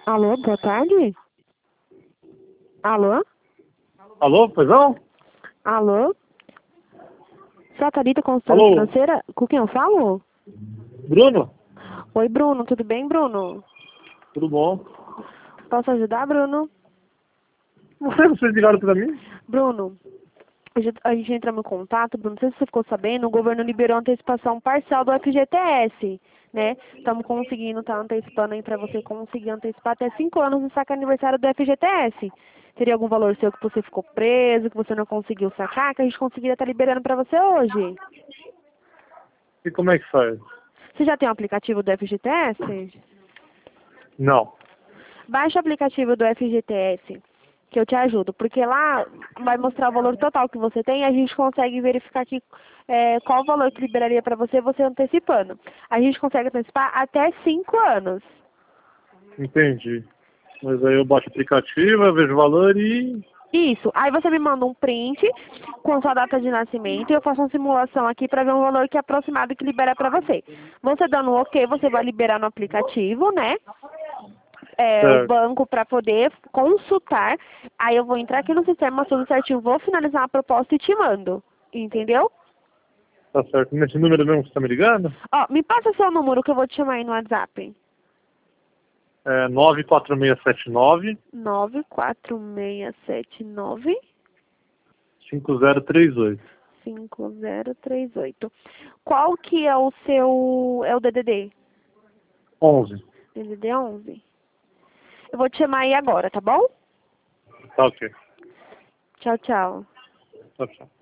Alô, boa tarde? Alô? Alô, pois não? Alô? Sou a Thalita, consultora Alô, financeira. Com quem eu falo? Bruno? Oi, Bruno. Tudo bem, Bruno? Tudo bom? Posso ajudar, Bruno? Não sei, vocês ligaram pra mim? Bruno, a gente entrou em contato, Bruno, não sei se você ficou sabendo, o governo liberou a antecipação parcial do FGTS, né? Estamos conseguindo, tá antecipando aí para você conseguir antecipar até 5 anos no saque aniversário do FGTS. Teria algum valor seu que você ficou preso, que você não conseguiu sacar, que a gente conseguiria estar liberando para você hoje? E como é que faz? Você já tem o aplicativo do FGTS? Não. Baixe o aplicativo do FGTS, que eu te ajudo, porque lá vai mostrar o valor total que você tem e a gente consegue verificar aqui qual o valor que liberaria para você, você antecipando. A gente consegue antecipar até 5 anos. Entendi. Mas aí eu baixo o aplicativo, eu vejo o valor e... Isso. Aí você me manda um print com sua data de nascimento e eu faço uma simulação aqui para ver um valor que é aproximado que libera para você. Você dando um ok, você vai liberar no aplicativo, né? O Certo. banco para poder consultar. Aí eu vou entrar aqui no sistema tudo certinho, vou finalizar a proposta e te mando. Entendeu? Tá certo. Nesse número mesmo que você tá me ligando? Ó, me passa seu número que eu vou te chamar aí no WhatsApp. É 94679 94679 5038. 5038. Qual que é o seu... é o DDD? 11. DDD 11. Eu vou te chamar aí agora, tá bom? Tá ok. Tchau, tchau. Tá, tchau.